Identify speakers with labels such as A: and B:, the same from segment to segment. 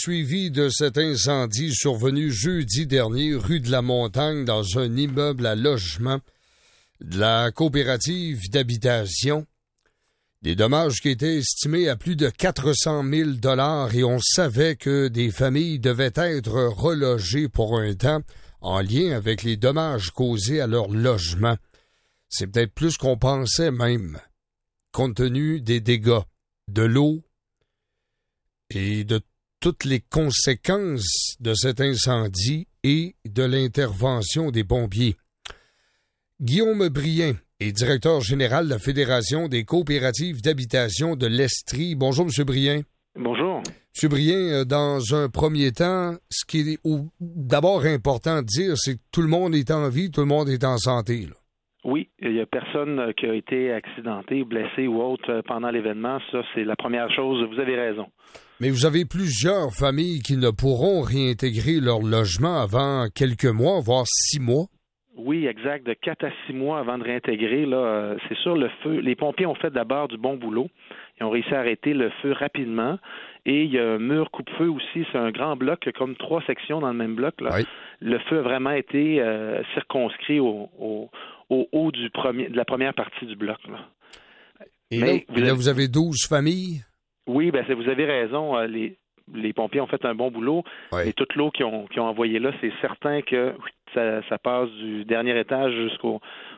A: suivi de cet incendie survenu jeudi dernier, rue de la Montagne, dans un immeuble à logement de la coopérative d'habitation. Des dommages qui étaient estimés à plus de 400 000 $ et on savait que des familles devaient être relogées pour un temps en lien avec les dommages causés à leur logement. C'est peut-être plus qu'on pensait même, compte tenu des dégâts, de l'eau et de toutes les conséquences de cet incendie et de l'intervention des pompiers. Guillaume Brien est directeur général de la Fédération des coopératives d'habitation de l'Estrie. Bonjour, M. Brien.
B: Bonjour.
A: M. Brien, dans un premier temps, ce qui est d'abord important de dire, c'est que tout le monde est en vie, tout le monde est en santé, là.
B: Oui, il n'y a personne qui a été accidenté, blessé ou autre pendant l'événement. Ça, c'est la première chose. Vous avez raison.
A: Mais vous avez plusieurs familles qui ne pourront réintégrer leur logement avant quelques mois, voire 6 mois.
B: Oui, exact. De 4 à 6 mois avant de réintégrer, là, c'est sûr, le feu. Les pompiers ont fait d'abord du bon boulot. Ils ont réussi à arrêter le feu rapidement. Et il y a un mur coupe-feu aussi. C'est un grand bloc, il y a comme 3 sections dans le même bloc, là.
A: Oui.
B: Le feu a vraiment été circonscrit au haut de la première partie du bloc, là.
A: Et là, vous avez 12 familles?
B: Oui, vous avez raison. Les pompiers ont fait un bon boulot.
A: Oui.
B: Et toute l'eau qu'ils ont envoyée là, c'est certain que ça passe du dernier étage jusqu'au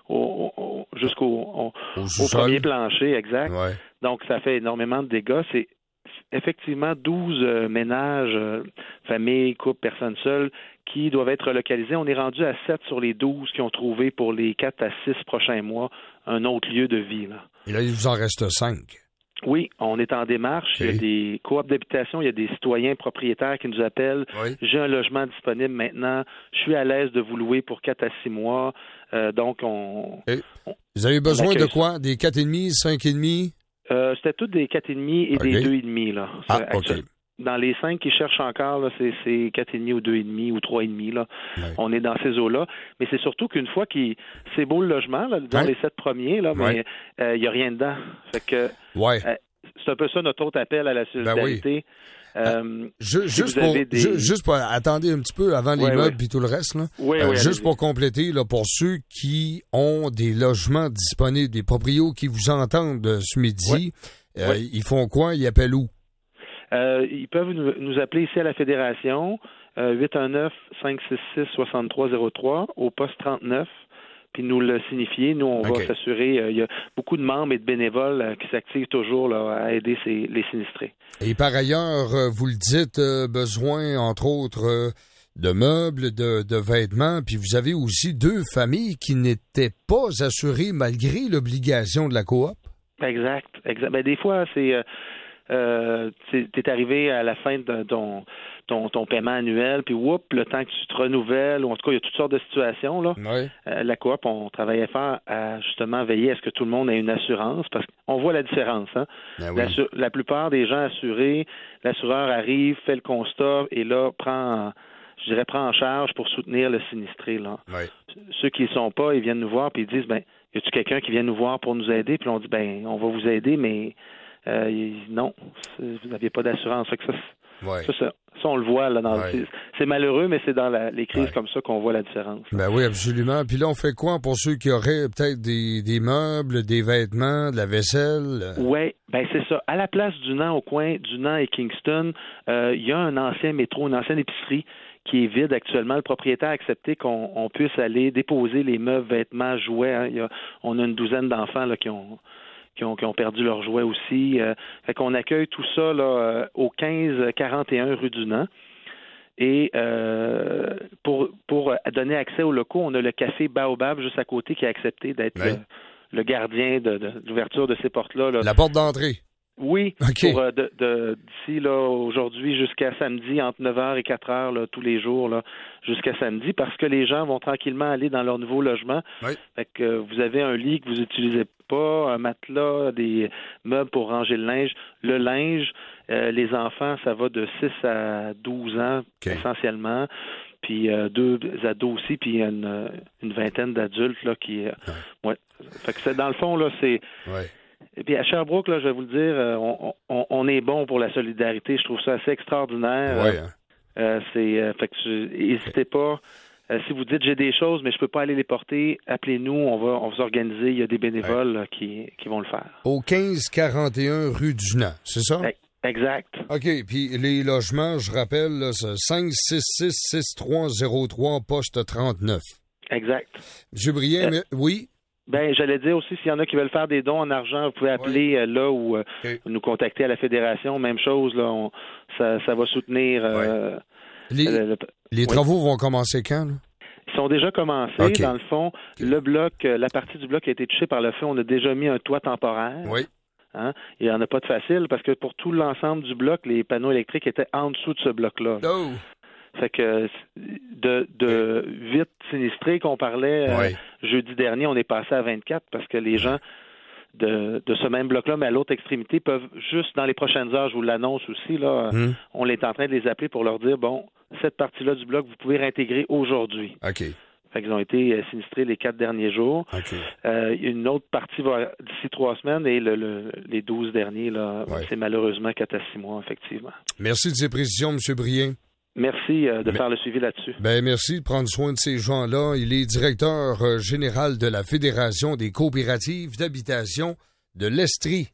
B: premier plancher, exact.
A: Ouais.
B: Donc, ça fait énormément de dégâts. C'est effectivement 12 ménages, familles, couples, personnes seules, qui doivent être relocalisés. On est rendu à 7 sur les 12 qui ont trouvé pour les 4 à 6 prochains mois un autre lieu de vie, là.
A: Et là, il vous en reste 5.
B: Oui, on est en démarche.
A: Okay.
B: Il y a des coops d'habitation, il y a des citoyens propriétaires qui nous appellent.
A: Oui.
B: J'ai un logement disponible maintenant. Je suis à l'aise de vous louer pour 4 à 6 mois. Donc,
A: vous avez besoin de quoi? Des 4,5, 5,5?
B: C'était tous des 4,5 et des 2,5, là.
A: OK.
B: Dans les 5 qui cherchent encore, là, c'est 4,5 ou 2,5 ou 3,5, là.
A: Ouais.
B: On est dans ces eaux-là. Mais c'est surtout qu'une fois c'est beau le logement, là, dans les 7 premiers, là, mais il n'y a rien dedans. Fait que c'est un peu ça notre autre appel à la solidarité.
A: Juste pour attendez un petit peu avant les meubles et tout le reste, là. Juste pour compléter, là, pour ceux qui ont des logements disponibles, des proprios qui vous entendent ce midi, ils font quoi? Ils appellent où?
B: Ils peuvent nous appeler ici à la Fédération, 819-566-6303, au poste 39, puis nous le signifier. Nous, on va s'assurer. Il y a beaucoup de membres et de bénévoles qui s'activent toujours là, à aider les sinistrés. Et
A: par ailleurs, vous le dites, besoin, entre autres, de meubles, de vêtements, puis vous avez aussi 2 familles qui n'étaient pas assurées malgré l'obligation de la coop.
B: Exact. Des fois, t'es arrivé à la fin de ton paiement annuel, puis le temps que tu te renouvelles, ou en tout cas, il y a toutes sortes de situations, là.
A: Oui.
B: La coop, on travaillait fort à justement veiller à ce que tout le monde ait une assurance, parce qu'on voit la différence, hein. La plupart des gens assurés, l'assureur arrive, fait le constat, et là, prend en charge pour soutenir le sinistré, là.
A: Oui.
B: Ceux qui ne sont pas, ils viennent nous voir, puis ils disent, y a-tu quelqu'un qui vient nous voir pour nous aider? Puis on dit, on va vous aider, mais non, vous n'aviez pas d'assurance. Fait que ça, on le voit là c'est malheureux, mais c'est dans les crises comme ça qu'on voit la différence.
A: Oui, absolument. Puis là, on fait quoi pour ceux qui auraient peut-être des meubles, des vêtements, de la vaisselle?
B: Oui, c'est ça. À la place du Nant, au coin du Nant et Kingston, il y a un ancien métro, une ancienne épicerie qui est vide actuellement. Le propriétaire a accepté qu'on puisse aller déposer les meubles, vêtements, jouets. Hein. On a une douzaine d'enfants là, qui ont perdu leurs jouets aussi. Fait qu'on accueille tout ça là, au 1541 rue du Nant. Et pour donner accès aux locaux, on a le café Baobab juste à côté qui a accepté d'être le gardien de l'ouverture de ces portes-là.
A: La porte d'entrée.
B: Oui, okay. Pour d'ici là aujourd'hui jusqu'à samedi, entre 9h et 4h là, tous les jours là, jusqu'à samedi, parce que les gens vont tranquillement aller dans leur nouveau logement.
A: Oui.
B: Fait que vous avez un lit que vous n'utilisez pas, un matelas, des meubles pour ranger le linge. Le linge, les enfants, ça va de 6 à 12 ans essentiellement. Puis 2 ados aussi, puis une vingtaine d'adultes là qui. Fait que c'est dans le fond là, c'est.
A: Ouais.
B: Et puis à Sherbrooke, là, je vais vous le dire, on est bon pour la solidarité. Je trouve ça assez extraordinaire.
A: Oui, hein?
B: Fait que n'hésitez pas. Si vous dites j'ai des choses, mais je peux pas aller les porter, appelez-nous, on va s'organiser. Il y a des bénévoles là, qui vont le faire.
A: Au 1541 rue du Nant, c'est ça?
B: Exact.
A: OK, puis les logements, je rappelle, là, c'est 566-6303, poste 39.
B: Exact.
A: M. Brien, oui?
B: Ben, j'allais dire aussi, s'il y en a qui veulent faire des dons en argent, vous pouvez appeler là ou nous contacter à la Fédération. Même chose, là, ça va soutenir...
A: Les travaux vont commencer quand, là?
B: Ils sont déjà commencés. Okay. Dans le fond, le bloc, la partie du bloc qui a été touchée par le feu, on a déjà mis un toit temporaire.
A: Oui.
B: Hein? Il n'y en a pas de facile parce que pour tout l'ensemble du bloc, les panneaux électriques étaient en dessous de ce bloc-là.
A: Oh.
B: Fait que de vite sinistrés qu'on parlait jeudi dernier, on est passé à 24 parce que les gens de ce même bloc-là, mais à l'autre extrémité, peuvent juste dans les prochaines heures, je vous l'annonce aussi, là, on est en train de les appeler pour leur dire, bon, cette partie-là du bloc, vous pouvez réintégrer aujourd'hui.
A: OK.
B: Fait qu'ils ont été sinistrés les 4 derniers jours.
A: Okay.
B: Une autre partie va d'ici 3 semaines et les 12 derniers, là, c'est malheureusement 4 à 6 mois, effectivement.
A: Merci de ces précisions, M. Brien.
B: Merci de faire le suivi là-dessus.
A: Ben merci de prendre soin de ces gens-là. Il est directeur général de la Fédération des coopératives d'habitation de l'Estrie.